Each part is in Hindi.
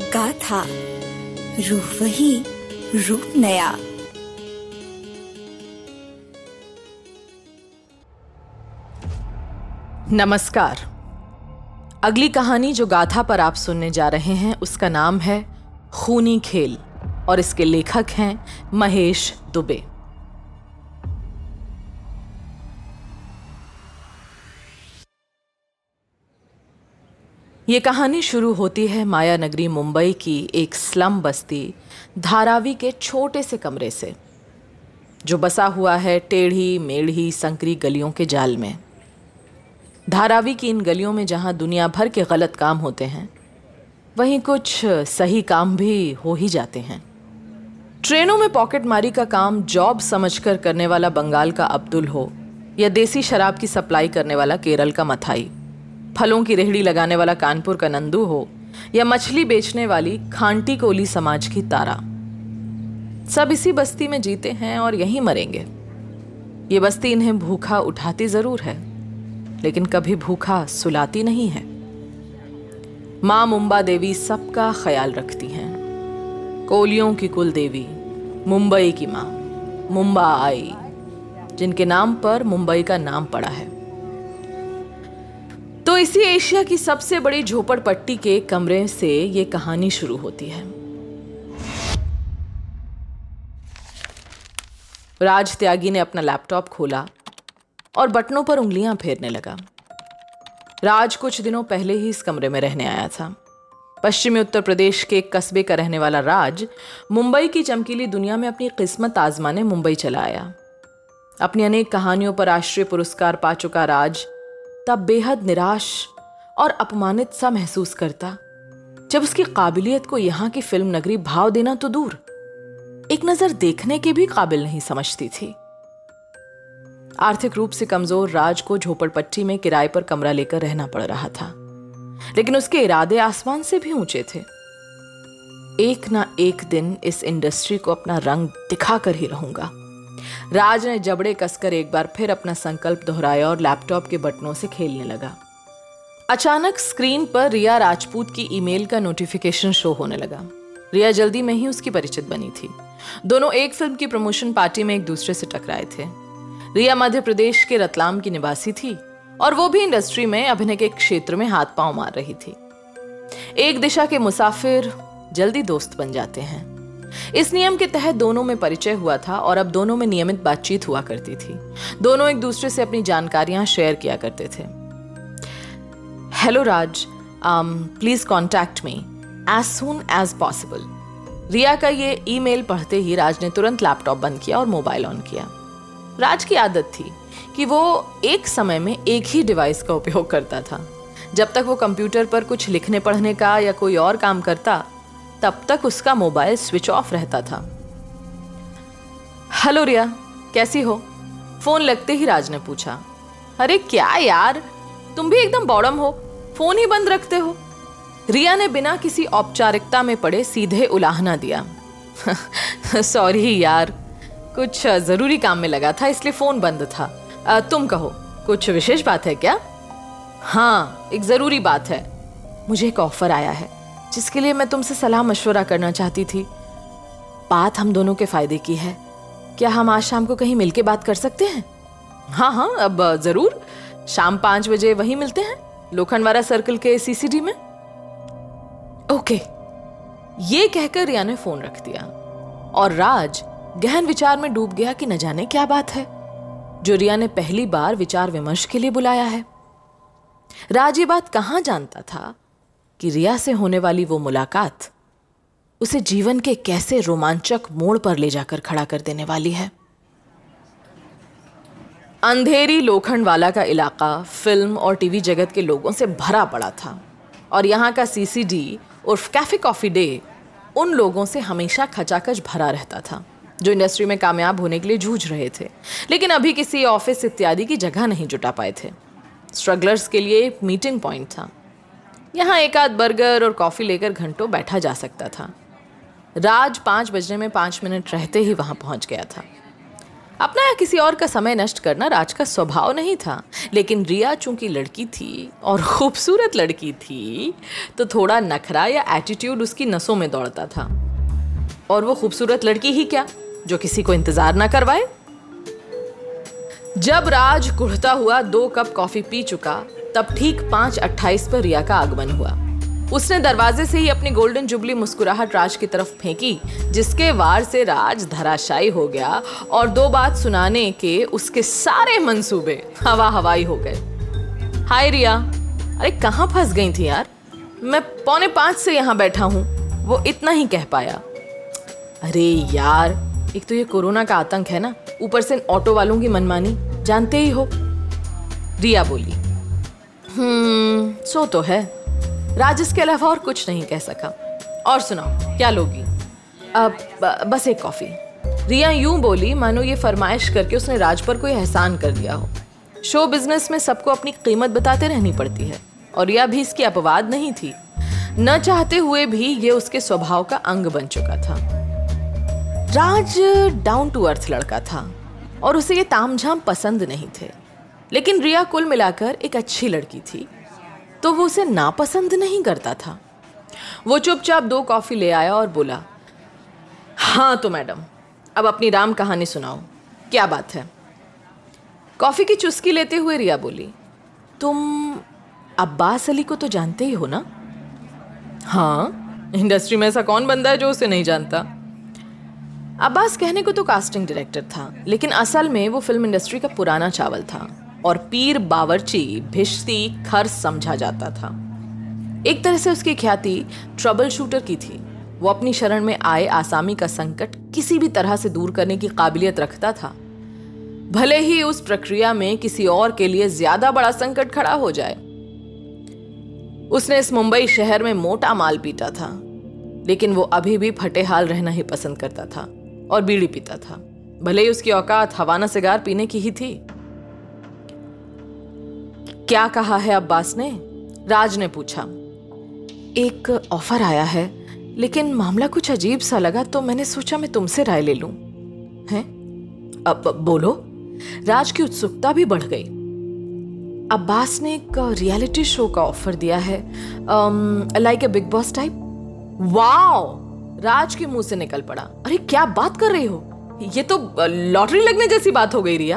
गाथा, रूह वही, रूप नया। नमस्कार। अगली कहानी जो गाथा पर आप सुनने जा रहे हैं उसका नाम है खूनी खेल और इसके लेखक हैं महेश दुबे। ये कहानी शुरू होती है माया नगरी मुंबई की एक स्लम बस्ती धारावी के छोटे से कमरे से, जो बसा हुआ है टेढ़ी मेढ़ी संकरी गलियों के जाल में। धारावी की इन गलियों में जहां दुनिया भर के गलत काम होते हैं, वहीं कुछ सही काम भी हो ही जाते हैं। ट्रेनों में पॉकेटमारी का काम जॉब समझकर करने वाला बंगाल का अब्दुल हो, या देसी शराब की सप्लाई करने वाला केरल का मथाई, फलों की रेहड़ी लगाने वाला कानपुर का नंदू हो, या मछली बेचने वाली खांटी कोली समाज की तारा, सब इसी बस्ती में जीते हैं और यहीं मरेंगे। ये बस्ती इन्हें भूखा उठाती जरूर है, लेकिन कभी भूखा सुलाती नहीं है। माँ मुंबा देवी सबका ख्याल रखती हैं। कोलियों की कुल देवी, मुंबई की माँ मुंबा आई, जिनके नाम पर मुंबई का नाम पड़ा है। तो इसी एशिया की सबसे बड़ी झोपड़पट्टी के कमरे से ये कहानी शुरू होती है। राज त्यागी ने अपना लैपटॉप खोला और बटनों पर उंगलियां फेरने लगा। राज कुछ दिनों पहले ही इस कमरे में रहने आया था। पश्चिमी उत्तर प्रदेश के एक कस्बे का रहने वाला राज मुंबई की चमकीली दुनिया में अपनी किस्मत आजमाने मुंबई चला आया। अपनी अनेक कहानियों पर राष्ट्रीय पुरस्कार पा चुका राज तब बेहद निराश और अपमानित सा महसूस करता, जब उसकी काबिलियत को यहाँ की फिल्म नगरी भाव देना तो दूर, एक नजर देखने के भी काबिल नहीं समझती थी। आर्थिक रूप से कमजोर राज को झोपड़पट्टी में किराए पर कमरा लेकर रहना पड़ रहा था, लेकिन उसके इरादे आसमान से भी ऊंचे थे। एक ना एक दिन इस इंडस्ट्री को अपना रंग दिखाकर ही रहूंगा। राज ने जबड़े कसकर एक बार फिर अपना संकल्प दोहराया और लैपटॉप के बटनों से खेलने लगा। अचानक स्क्रीन पर रिया राजपूत की ईमेल का नोटिफिकेशन शो होने लगा। रिया जल्दी में ही उसकी परिचित बनी थी। दोनों एक फिल्म की प्रमोशन पार्टी में एक दूसरे से टकराए थे। रिया मध्य प्रदेश के रतलाम की निवासी थी और वो भी इंडस्ट्री में अभिनय के क्षेत्र में हाथ पांव मार रही थी। एक दिशा के मुसाफिर जल्दी दोस्त बन जाते हैं। इस नियम के तहत दोनों में परिचय हुआ था और अब दोनों में नियमित बातचीत हुआ करती थी। दोनों एक दूसरे से अपनी जानकारियां शेयर किया करते थे। Hello Raj, please contact me as soon as possible. Riya का ये ईमेल पढ़ते ही राज ने तुरंत लैपटॉप बंद किया और मोबाइल ऑन किया। राज की आदत थी कि वो एक समय में एक ही डिवाइस का उपयोग करता था। जब तक वो कंप्यूटर पर कुछ लिखने पढ़ने का या कोई और काम करता, तब तक उसका मोबाइल स्विच ऑफ रहता था। हेलो रिया, कैसी हो? फोन लगते ही राज ने पूछा। अरे क्या यार, तुम भी एकदम बॉडम हो, फोन ही बंद रखते हो। रिया ने बिना किसी औपचारिकता में पड़े सीधे उलाहना दिया। सॉरी यार, कुछ जरूरी काम में लगा था इसलिए फोन बंद था। तुम कहो, कुछ विशेष बात है क्या? हाँ, एक जरूरी बात है। मुझे एक ऑफर आया है जिसके लिए मैं तुमसे सलाह मशवरा करना चाहती थी। बात हम दोनों के फायदे की है। क्या हम आज शाम को कहीं मिलके बात कर सकते हैं? हाँ, अब जरूर। शाम 5 बजे वहीं मिलते हैं, लोखंडवाला सर्कल के सीसीडी में। ओके। ये कहकर रिया ने फोन रख दिया और राज गहन विचार में डूब गया कि न जाने क्या बात है जो रिया ने पहली बार विचार विमर्श के लिए बुलाया है। राज ये बात कहां जानता था कि रिया से होने वाली वो मुलाकात उसे जीवन के कैसे रोमांचक मोड़ पर ले जाकर खड़ा कर देने वाली है। अंधेरी लोखंडवाला का इलाका फिल्म और टीवी जगत के लोगों से भरा पड़ा था और यहाँ का सीसीडी उर्फ कैफे कॉफी डे उन लोगों से हमेशा खचाखच भरा रहता था जो इंडस्ट्री में कामयाब होने के लिए जूझ रहे थे, लेकिन अभी किसी ऑफिस इत्यादि की जगह नहीं जुटा पाए थे। स्ट्रगलर्स के लिए एक मीटिंग पॉइंट था। यहाँ एक आध बर्गर और कॉफी लेकर घंटों बैठा जा सकता था। राज 5 बजने में 5 मिनट रहते ही वहां पहुंच गया था। अपना या किसी और का समय नष्ट करना राज का स्वभाव नहीं था, लेकिन रिया चूंकि लड़की थी और खूबसूरत लड़की थी तो थोड़ा नखरा या एटीट्यूड उसकी नसों में दौड़ता था। और वो खूबसूरत लड़की ही क्या जो किसी को इंतजार ना करवाए। जब राज कुढ़ता हुआ 2 कप कॉफी पी चुका तब ठीक 5:28 पर रिया का आगमन हुआ। उसने दरवाजे से ही अपनी गोल्डन जुबली मुस्कुराहट राज की तरफ फेंकी, जिसके वार से राज धराशायी हो गया और 2 बात सुनाने के उसके सारे मंसूबे हवाई हो गए। हाय रिया, अरे कहाँ फंस गई थी यार, मैं 4:45 से यहाँ बैठा हूँ, वो इतना ही कह पाया। अरे यार, एक तो ये कोरोना का आतंक है ना, ऊपर से ऑटो वालों की मनमानी, जानते ही हो। रिया बोली, सो तो है। राज इसके अलावा और कुछ नहीं कह सका। और सुनाओ, क्या लोगी? अब बस एक कॉफी। रिया यूं बोली मानो ये फरमाइश करके उसने राज पर कोई एहसान कर दिया हो। शो बिजनेस में सबको अपनी कीमत बताते रहनी पड़ती है और रिया भी इसकी अपवाद नहीं थी। न चाहते हुए भी ये उसके स्वभाव का अंग बन चुका था। राज डाउन टू अर्थ लड़का था और उसे ये तामझाम पसंद नहीं थे, लेकिन रिया कुल मिलाकर एक अच्छी लड़की थी तो वो उसे नापसंद नहीं करता था। वो चुपचाप 2 कॉफी ले आया और बोला, हाँ तो मैडम, अब अपनी राम कहानी सुनाओ, क्या बात है? कॉफी की चुस्की लेते हुए रिया बोली, तुम अब्बास अली को तो जानते ही हो ना? हाँ, इंडस्ट्री में ऐसा कौन बंदा है जो उसे नहीं जानता। अब्बास कहने को तो कास्टिंग डायरेक्टर था, लेकिन असल में वो फिल्म इंडस्ट्री का पुराना चावल था और पीर बावर्ची भिश्ती खर्च समझा जाता था। एक तरह से उसकी ख्याति ट्रबल शूटर की थी। वो अपनी शरण में आए आसामी का संकट किसी भी तरह से दूर करने की काबिलियत रखता था, भले ही उस प्रक्रिया में किसी और के लिए ज्यादा बड़ा संकट खड़ा हो जाए। उसने इस मुंबई शहर में मोटा माल पीटा था, लेकिन वो अभी भी फटे हाल रहना ही पसंद करता था और बीड़ी पीता था, भले ही उसकी औकात हवाना सिगार पीने की ही थी। क्या कहा है अब्बास ने? राज ने पूछा। एक ऑफर आया है, लेकिन मामला कुछ अजीब सा लगा तो मैंने सोचा मैं तुमसे राय ले लूं। हैं? अब बोलो। राज की उत्सुकता भी बढ़ गई। अब्बास ने एक रियलिटी शो का ऑफर दिया है, like a Bigg Boss type. Wow! Raj के मुंह से निकल पड़ा, अरे क्या बात कर रही हो, ये तो लॉटरी लगने जैसी बात हो गई रिया।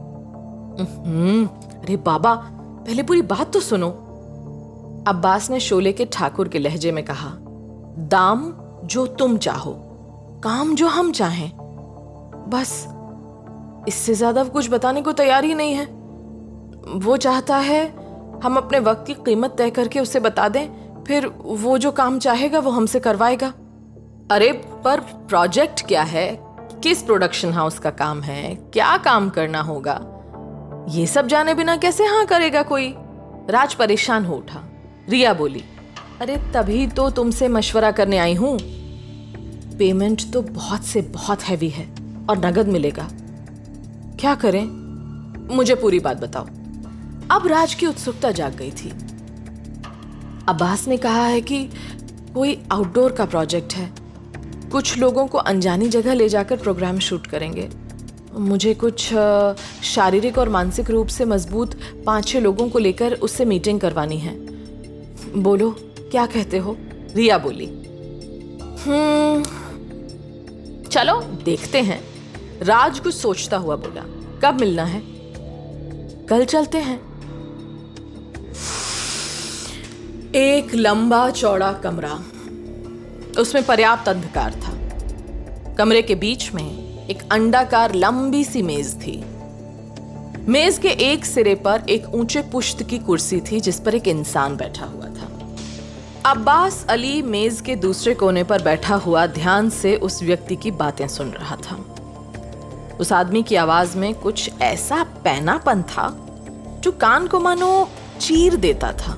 अरे बाबा, पहले पूरी बात तो सुनो। अब्बास ने शोले के ठाकुर के लहजे में कहा, दाम जो तुम चाहो, काम जो हम चाहें, बस इससे ज्यादा कुछ बताने को तैयार ही नहीं है। वो चाहता है हम अपने वक्त की कीमत तय करके उसे बता दें, फिर वो जो काम चाहेगा वो हमसे करवाएगा। अरे पर प्रोजेक्ट क्या है, किस प्रोडक्शन हाउस का काम है, क्या काम करना होगा, ये सब जाने बिना कैसे हाँ करेगा कोई? राज परेशान हो उठा। रिया बोली, अरे तभी तो तुमसे मशवरा करने आई हूं। पेमेंट तो बहुत से बहुत हैवी है और नगद मिलेगा। क्या करें? मुझे पूरी बात बताओ। अब राज की उत्सुकता जाग गई थी। अब्बास ने कहा है कि कोई आउटडोर का प्रोजेक्ट है, कुछ लोगों को अनजानी जगह ले जाकर प्रोग्राम शूट करेंगे। मुझे कुछ शारीरिक और मानसिक रूप से मजबूत 5-6 लोगों को लेकर उससे मीटिंग करवानी है। बोलो क्या कहते हो? रिया बोली, चलो देखते हैं। राज कुछ सोचता हुआ बोला, कब मिलना है? कल चलते हैं। एक लंबा चौड़ा कमरा, उसमें पर्याप्त अंधकार था। कमरे के बीच में एक अंडाकार लंबी सी मेज थी। मेज के एक सिरे पर एक ऊंचे पुष्ट की कुर्सी थी जिस पर एक इंसान बैठा हुआ था। अब्बास अली मेज के दूसरे कोने पर बैठा हुआ ध्यान से उस व्यक्ति की बातें सुन रहा था। उस आदमी की आवाज में कुछ ऐसा पैनापन था जो कान को मानो चीर देता था।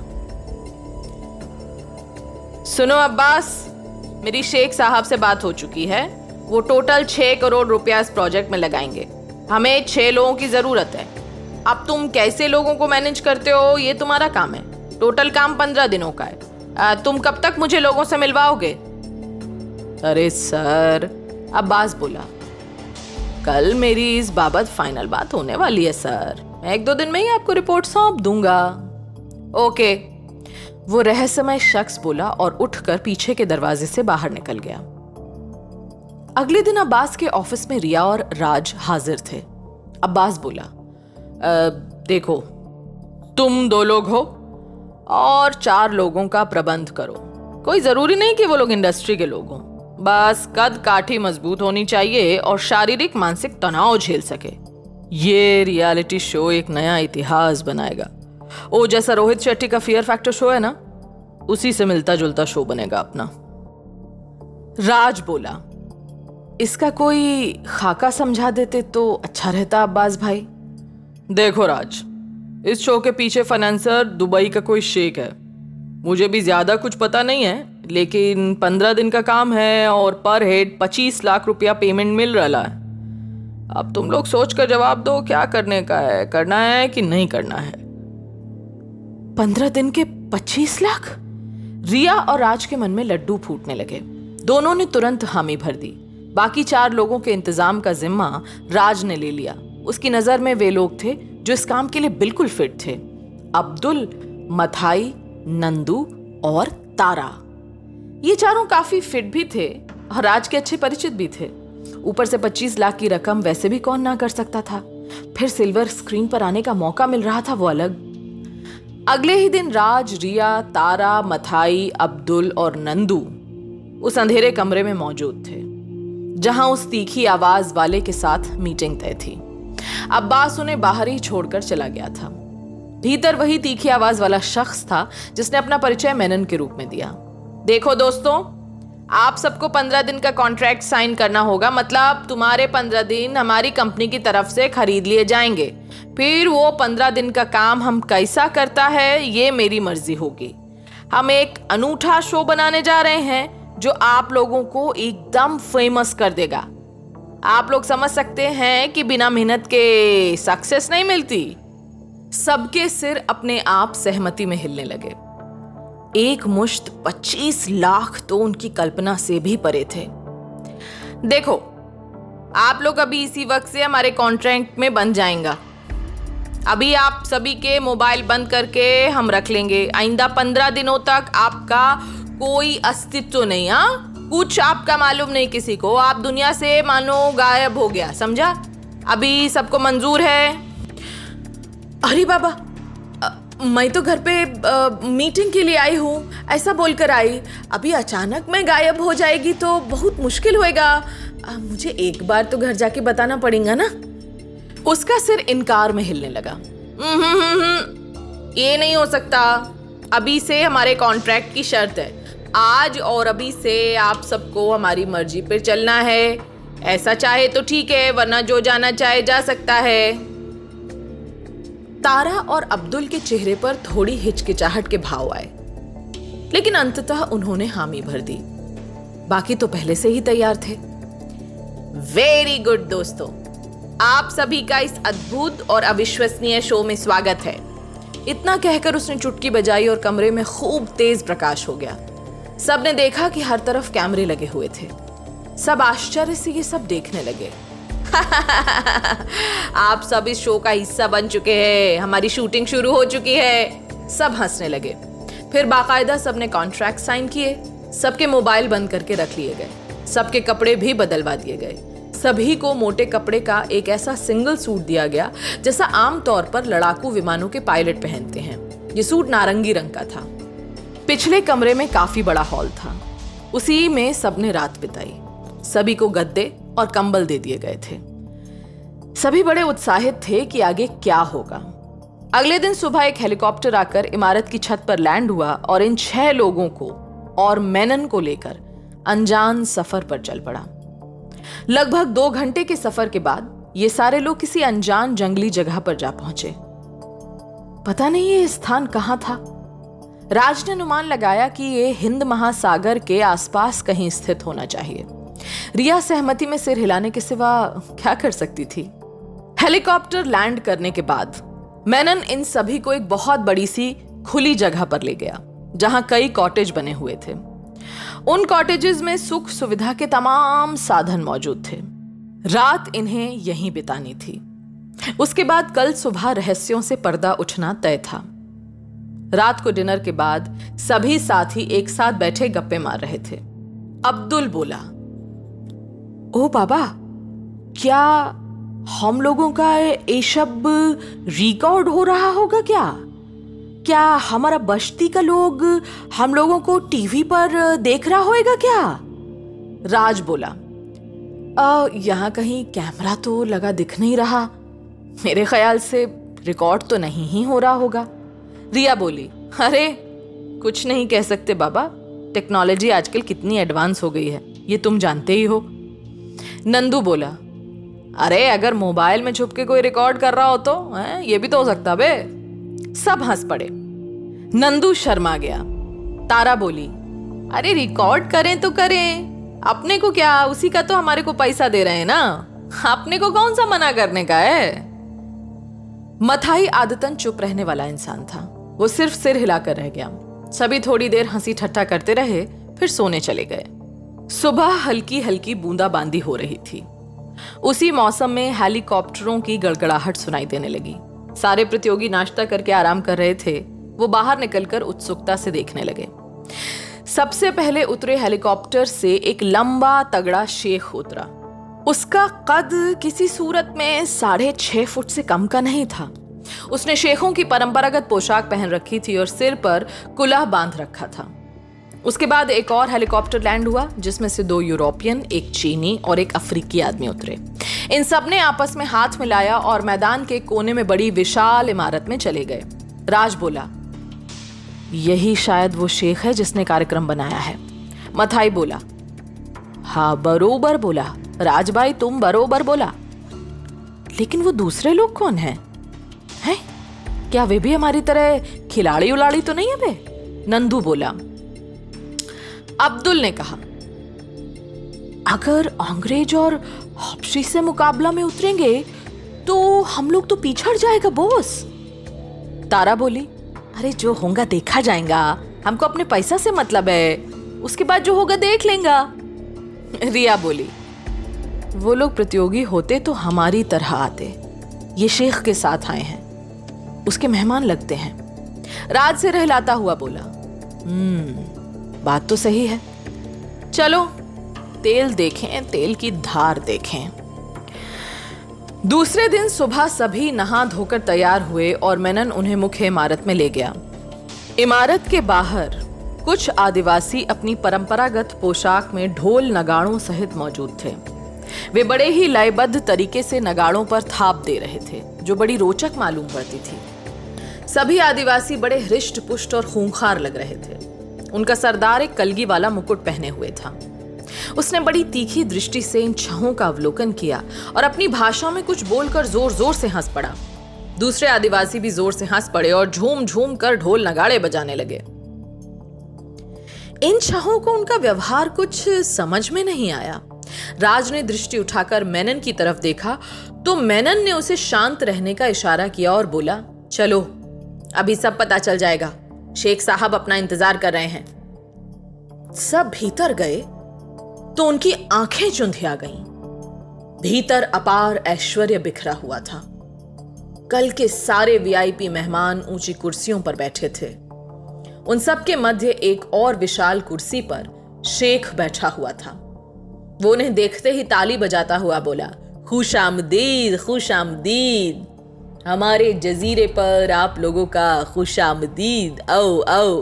सुनो अब्बास, मेरी शेख साहब से बात हो चुकी है। वो टोटल 6 करोड़ रुपया इस प्रोजेक्ट में लगाएंगे। हमें 6 लोगों की जरूरत है। अब तुम कैसे लोगों को मैनेज करते हो ये तुम्हारा काम है। टोटल काम 15 दिनों का है। तुम कब तक मुझे लोगों से मिलवाओगे? अरे सर, अब्बास बोला, कल मेरी इस बाबत फाइनल बात होने वाली है सर। मैं 1-2 दिन में ही आपको रिपोर्ट सौंप दूंगा। ओके, वो रहस्यमय शख्स बोला और उठकर पीछे के दरवाजे से बाहर निकल गया। अगले दिन अब्बास के ऑफिस में रिया और राज हाजिर थे। अब्बास बोला, देखो, तुम 2 लोग हो और 4 लोगों का प्रबंध करो। कोई जरूरी नहीं कि वो लोग इंडस्ट्री के लोग हों, बस कद काठी मजबूत होनी चाहिए और शारीरिक मानसिक तनाव झेल सके। ये रियलिटी शो एक नया इतिहास बनाएगा। ओ जैसा रोहित शेट्टी का फियर फैक्टर शो है ना, उसी से मिलता जुलता शो बनेगा अपना। राज बोला, इसका कोई खाका समझा देते तो अच्छा रहता अब्बास भाई। देखो राज, इस शो के पीछे फाइनेंसर दुबई का कोई शेख है। मुझे भी ज्यादा कुछ पता नहीं है, लेकिन 15 दिन का काम है और पर हेड 25 लाख रुपया पेमेंट मिल रहा है। अब तुम लोग सोच कर जवाब दो, क्या करने का है, करना है कि नहीं करना है। 15 दिन के 25 लाख? रिया और राज के मन में लड्डू फूटने लगे। दोनों ने तुरंत हामी भर दी। बाकी 4 लोगों के इंतजाम का जिम्मा राज ने ले लिया। उसकी नजर में वे लोग थे जो इस काम के लिए बिल्कुल फिट थे: अब्दुल, मथाई, नंदू और तारा। ये चारों काफी फिट भी थे और राज के अच्छे परिचित भी थे। ऊपर से 25 लाख की रकम वैसे भी कौन ना कर सकता था। फिर सिल्वर स्क्रीन पर आने का मौका मिल रहा था, वो अलग। अगले ही दिन राज, रिया, तारा, मथाई, अब्दुल और नंदू उस अंधेरे कमरे में मौजूद थे जहां उस तीखी आवाज वाले के साथ मीटिंग तय थी। अब्बास उन्हें बाहर ही छोड़कर चला गया था। भीतर वही तीखी आवाज वाला शख्स था जिसने अपना परिचय मेनन के रूप में दिया। देखो दोस्तों, आप सबको 15 दिन का कॉन्ट्रैक्ट साइन करना होगा। मतलब तुम्हारे 15 दिन हमारी कंपनी की तरफ से खरीद लिए जाएंगे। फिर वो 15 दिन का काम हम कैसा करता है ये मेरी मर्जी होगी। हम एक अनूठा शो बनाने जा रहे हैं जो आप लोगों को एकदम फेमस कर देगा। आप लोग समझ सकते हैं कि बिना मेहनत के सक्सेस नहीं मिलती। सबके सिर अपने आप सहमति में हिलने लगे। एक मुश्त 25 लाख तो उनकी कल्पना से भी परे थे। देखो, आप लोग अभी इसी वक्त से हमारे कॉन्ट्रैक्ट में बन जाएगा। अभी आप सभी के मोबाइल बंद करके हम रख लेंगे। आइंदा 15 दिनों तक आपका कोई अस्तित्व नहीं। कुछ आपका मालूम नहीं किसी को। आप दुनिया से मानो गायब हो गया, समझा? अभी सबको मंजूर है? अरे बाबा, मैं तो घर पे मीटिंग के लिए आई हूँ, ऐसा बोलकर आई। अभी अचानक मैं गायब हो जाएगी तो बहुत मुश्किल होएगा। मुझे एक बार तो घर जाके बताना पड़ेगा ना। उसका सिर इनकार में हिलने लगा। ये नहीं हो सकता। अभी से हमारे कॉन्ट्रैक्ट की शर्त है, आज और अभी से आप सबको हमारी मर्जी पर चलना है। ऐसा चाहे तो ठीक है, वरना जो जाना चाहे जा सकता है। तारा और अब्दुल के चेहरे पर थोड़ी हिचकिचाहट के भाव आए, लेकिन अंततः उन्होंने हामी भर दी। बाकी तो पहले से ही तैयार थे। वेरी गुड दोस्तों, आप सभी का इस अद्भुत और अविश्वसनीय शो में स्वागत है। इतना कहकर उसने चुटकी बजाई और कमरे में खूब तेज प्रकाश हो गया। सबने देखा कि हर तरफ कैमरे लगे हुए थे। सब आश्चर्य से ये सब देखने लगे। आप सब इस शो का हिस्सा बन चुके हैं, हमारी शूटिंग शुरू हो चुकी है। सब हंसने लगे। फिर बाकायदा सबने कॉन्ट्रैक्ट साइन किए। सबके मोबाइल बंद करके रख लिए गए। सबके कपड़े भी बदलवा दिए गए। सभी को मोटे कपड़े का एक ऐसा सिंगल सूट दिया गया जैसा आमतौर पर लड़ाकू विमानों के पायलट पहनते हैं। ये सूट नारंगी रंग का था। पिछले कमरे में काफी बड़ा हॉल था, उसी में सबने रात बिताई। सभी को गद्दे और कंबल दे दिए गए थे। सभी बड़े उत्साहित थे कि आगे क्या होगा। अगले दिन सुबह एक हेलीकॉप्टर आकर इमारत की छत पर लैंड हुआ और इन 6 लोगों को और मेनन को लेकर अनजान सफर पर चल पड़ा। लगभग 2 घंटे के सफर के बाद ये सारे लोग किसी अनजान जंगली जगह पर जा पहुंचे। पता नहीं ये स्थान कहां था। राज ने अनुमान लगाया कि ये हिंद महासागर के आसपास कहीं स्थित होना चाहिए। रिया सहमति में सिर हिलाने के सिवा क्या कर सकती थी। हेलीकॉप्टर लैंड करने के बाद मेनन इन सभी को एक बहुत बड़ी सी खुली जगह पर ले गया जहां कई कॉटेज बने हुए थे। उन कॉटेजेस में सुख सुविधा के तमाम साधन मौजूद थे। रात इन्हें यहीं बितानी थी। उसके बाद कल सुबह रहस्यों से पर्दा उठना तय था। रात को डिनर के बाद सभी साथी एक साथ बैठे गप्पे मार रहे थे। अब्दुल बोला, ओ बाबा, क्या हम लोगों का ये सब रिकॉर्ड हो रहा होगा? क्या हमारा बस्ती का लोग हम लोगों को टीवी पर देख रहा होगा क्या? राज बोला, यहाँ कहीं कैमरा तो लगा दिख नहीं रहा, मेरे ख्याल से रिकॉर्ड तो नहीं ही हो रहा होगा। रिया बोली, अरे कुछ नहीं कह सकते बाबा, टेक्नोलॉजी आजकल कितनी एडवांस हो गई है, ये तुम जानते ही हो। नंदू बोला, अरे अगर मोबाइल में छुप के कोई रिकॉर्ड कर रहा हो तो ये भी तो हो सकता बे। सब हंस पड़े। नंदू शर्मा गया। तारा बोली, अरे रिकॉर्ड करें तो करें, अपने को क्या, उसी का तो हमारे को पैसा दे रहे हैं ना, अपने को कौन सा मना करने का है। मथाई आदतन चुप रहने वाला इंसान था, वो सिर्फ सिर हिलाकर रह गया। सभी थोड़ी देर हंसी ठट्ठा करते रहे, फिर सोने चले गए। सुबह हल्की हल्की बूंदाबांदी हो रही थी। उसी मौसम में हेलीकॉप्टरों की गड़गड़ाहट सुनाई देने लगी। सारे प्रतियोगी नाश्ता करके आराम कर रहे थे। वो बाहर निकलकर उत्सुकता से देखने लगे। सबसे पहले उतरे हेलीकॉप्टर से एक लंबा तगड़ा शेख उतरा। उसका कद किसी सूरत में 6.5 फुट से कम का नहीं था। उसने शेखों की परंपरागत पोशाक पहन रखी थी और सिर पर कुलाह बांध रखा था। उसके बाद एक और हेलीकॉप्टर लैंड हुआ, जिसमें से 2 यूरोपियन, एक चीनी और एक अफ्रीकी आदमी उतरे। इन सब ने आपस में हाथ मिलाया और मैदान के कोने में बड़ी विशाल इमारत में चले गए। राज बोला, यही शायद वो शेख है जिसने कार्यक्रम बनाया है। मथाई बोला, हाँ बरोबर बोला राज भाई, तुम बरोबर बोला। लेकिन वो दूसरे लोग कौन हैं? हैं? क्या वे भी हमारी तरह खिलाड़ी उलाड़ी तो नहीं है बे? नंदू बोला। अब्दुल ने कहा, अगर अंग्रेज और हबशी से मुकाबला में उतरेंगे तो हम लोग तो पिछड़ जाएगा बॉस। तारा बोली, अरे जो होगा देखा जाएगा, हमको अपने पैसा से मतलब है, उसके बाद जो होगा देख लेंगा। रिया बोली, वो लोग प्रतियोगी होते तो हमारी तरह आते, ये शेख के साथ आए हैं, उसके मेहमान लगते हैं। राज से रहलाता हुआ बोला, बात तो सही है, चलो तेल देखें, तेल की धार देखें। दूसरे दिन सुबह सभी नहा धोकर तैयार हुए और मेनन उन्हें मुख्य इमारत में ले गया। इमारत के बाहर कुछ आदिवासी अपनी परंपरागत पोशाक में ढोल नगाड़ों सहित मौजूद थे। वे बड़े ही लयबद्ध तरीके से नगाड़ों पर थाप दे रहे थे, जो बड़ी रोचक मालूम पड़ती थी। सभी आदिवासी बड़े हृष्ट पुष्ट और खूंखार लग रहे थे। उनका सरदार एक कलगी वाला मुकुट पहने हुए था। उसने बड़ी तीखी दृष्टि से इन छहों का अवलोकन किया और अपनी भाषा में कुछ बोलकर जोर जोर से हंस पड़ा। दूसरे आदिवासी भी जोर से हंस पड़े और झूम झूम कर ढोल नगाड़े बजाने लगे। इन छहों को उनका व्यवहार कुछ समझ में नहीं आया। राज ने दृष्टि उठाकर मेनन की तरफ देखा तो मेनन ने उसे शांत रहने का इशारा किया और बोला, चलो अभी सब पता चल जाएगा, शेख साहब अपना इंतजार कर रहे हैं। सब भीतर गए तो उनकी आंखें चुंधिया गईं। भीतर अपार ऐश्वर्य बिखरा हुआ था। कल के सारे वीआईपी मेहमान ऊंची कुर्सियों पर बैठे थे। उन सब के मध्य एक और विशाल कुर्सी पर शेख बैठा हुआ था। वो उन्हें देखते ही ताली बजाता हुआ बोला, खुशामदीद, खुशामदीद, हमारे जजीरे पर आप लोगों का खुशामदीद, आओ आओ।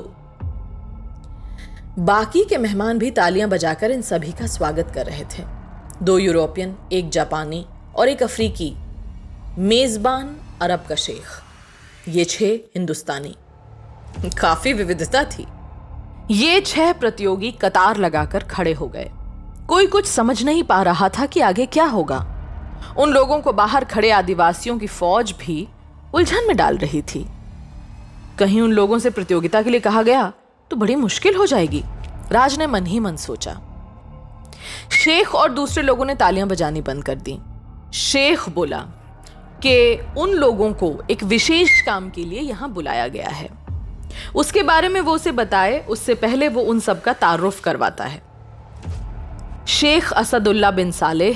बाकी के मेहमान भी तालियां बजाकर इन सभी का स्वागत कर रहे थे। 2 यूरोपियन, एक जापानी और एक अफ्रीकी, मेजबान अरब का शेख, ये 6 हिंदुस्तानी। काफी विविधता थी। ये 6 प्रतियोगी कतार लगाकर खड़े हो गए। कोई कुछ समझ नहीं पा रहा था कि आगे क्या होगा। उन लोगों को बाहर खड़े आदिवासियों की फौज भी उलझन में डाल रही थी। कहीं उन लोगों से प्रतियोगिता के लिए कहा गया तो बड़ी मुश्किल हो जाएगी, राज ने मन ही मन सोचा। शेख और दूसरे लोगों ने तालियां बजानी बंद कर दी। शेख बोला कि उन लोगों को एक विशेष काम के लिए यहां बुलाया गया है। उसके बारे में वो उसे बताए, उससे पहले वो उन सब का तारुफ करवाता है। शेख असदुल्ला बिन सालेह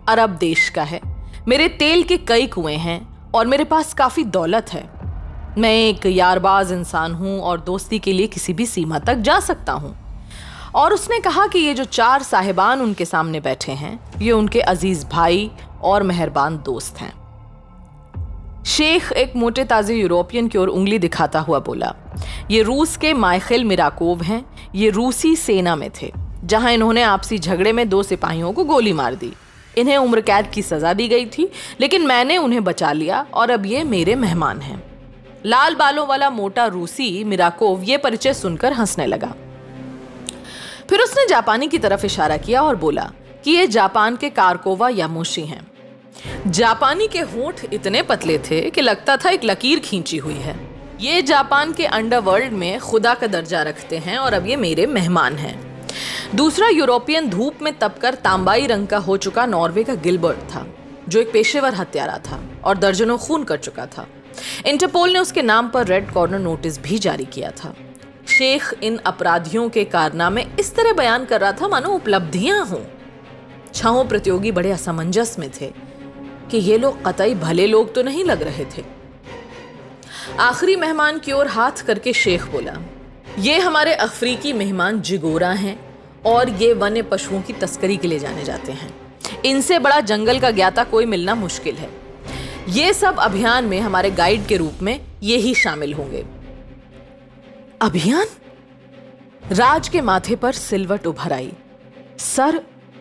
अरब देश का है, मेरे तेल के कई कुएं हैं और मेरे पास काफी दौलत है। मैं एक यारबाज इंसान हूं और दोस्ती के लिए किसी भी सीमा तक जा सकता हूं। और उसने कहा कि ये जो 4 साहिबान उनके सामने बैठे हैं, ये उनके अजीज भाई और मेहरबान दोस्त हैं। शेख एक मोटे ताजे यूरोपियन की ओर उंगली दिखाता हुआ बोला, ये रूस के माइखेल मिराकोव हैं। ये रूसी सेना में थे, जहां इन्होंने आपसी झगड़े में 2 सिपाहियों को गोली मार दी। इन्हें उम्र कैद की सजा दी गई थी, लेकिन मैंने उन्हें बचा लिया और अब ये मेरे मेहमान हैं। लाल बालों वाला मोटा रूसी मिराकोव ये परिचय सुनकर हंसने लगा। फिर उसने जापानी की तरफ इशारा किया और बोला कि ये जापान के कारकोवा यामोशी हैं। जापानी के होंठ इतने पतले थे कि लगता था एक लकीर खींची हुई है। ये जापान के अंडरवर्ल्ड में खुदा का दर्जा रखते हैं और अब ये मेरे मेहमान हैं। दूसरा यूरोपियन धूप में तपकर तांबाई रंग का हो चुका नॉर्वे का गिलबर्ट था, जो एक पेशेवर हत्यारा था और दर्जनों खून कर चुका था। इंटरपोल ने उसके नाम पर रेड कॉर्नर नोटिस भी जारी किया था। शेख इन अपराधियों के कारनामे इस तरह बयान कर रहा था मानो उपलब्धियां हों। 6 प्रतियोगी बड़े असमंजस में थे कि ये लोग कतई भले लोग तो नहीं लग रहे थे। आखिरी मेहमान की ओर हाथ करके शेख बोला, ये हमारे अफ्रीकी मेहमान जिगोरा हैं और ये वन्य पशुओं की तस्करी के लिए जाने जाते हैं। इनसे बड़ा जंगल का ज्ञाता कोई मिलना मुश्किल है। ये सब अभियान में हमारे गाइड के रूप में ये ही शामिल होंगे। अभियान? राज के माथे पर सिलवट उभर आई। सर,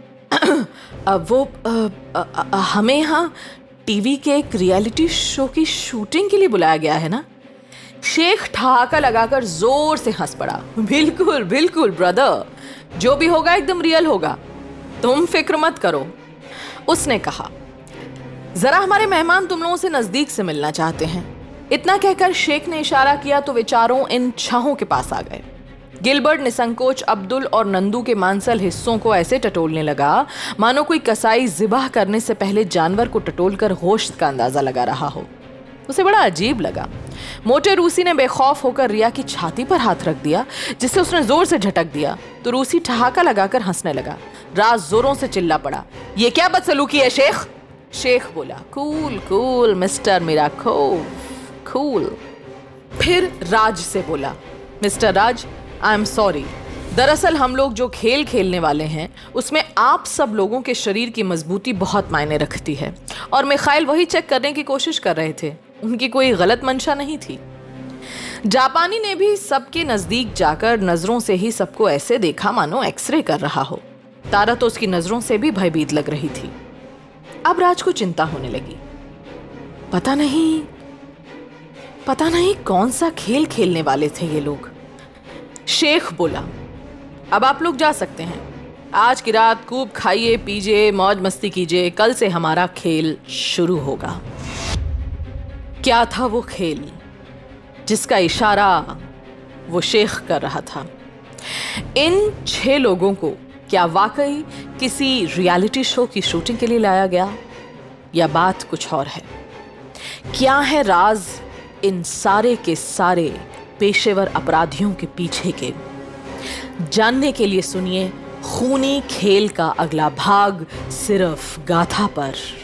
हमें यहाँ टीवी के एक रियलिटी शो की शूटिंग के लिए बुलाया गया है ना? शेख ठहाका लगाकर जोर से हंस पड़ा। बिल्कुल बिल्कुल ब्रदर, जो भी होगा एकदम रियल होगा, तुम फिक्र मत करो, उसने कहा। जरा हमारे मेहमान तुम लोगों से नजदीक से मिलना चाहते हैं। इतना कहकर शेख ने इशारा किया तो वे चारों इन 6 के पास आ गए। गिलबर्ट निसंकोच अब्दुल और नंदू के मांसल हिस्सों को ऐसे टटोलने लगा मानो कोई कसाई जिबाह करने से पहले जानवर को टटोलकर गोश्त का अंदाजा लगा रहा हो। उसे बड़ा अजीब लगा। मोटे रूसी ने बेखौफ होकर रिया की छाती पर हाथ रख दिया, जिससे उसने जोर से झटक दिया तो रूसी ठहाका लगाकर हंसने लगा। राज जोरों से चिल्ला पड़ा, ये क्या बदसलूकी है शेख? शेख बोला, cool cool mister Mirakov, cool. फिर राज से बोला, mister Raj, I am sorry. दरअसल हम लोग जो खेल खेलने वाले हैं उसमें आप सब लोगों के शरीर की मजबूती बहुत मायने रखती है और मिखाइल वही चेक करने की कोशिश कर रहे थे। उनकी कोई गलत मंशा नहीं थी। जापानी ने भी सबके नजदीक जाकर नजरों से ही सबको ऐसे देखा मानो एक्सरे कर रहा हो। तारा तो उसकी नजरों से भी भयभीत लग रही थी। अब राज को चिंता होने लगी। पता नहीं कौन सा खेल खेलने वाले थे ये लोग। शेख बोला, अब आप लोग जा सकते हैं। आज की रात खूब खाइए पीजिए, मौज मस्ती कीजिए। कल से हमारा खेल शुरू होगा। क्या था वो खेल जिसका इशारा वो शेख कर रहा था? इन 6 लोगों को क्या वाकई किसी रियलिटी शो की शूटिंग के लिए लाया गया, या बात कुछ और है? क्या है राज इन सारे के सारे पेशेवर अपराधियों के पीछे के? जानने के लिए सुनिए खूनी खेल का अगला भाग सिर्फ गाथा पर।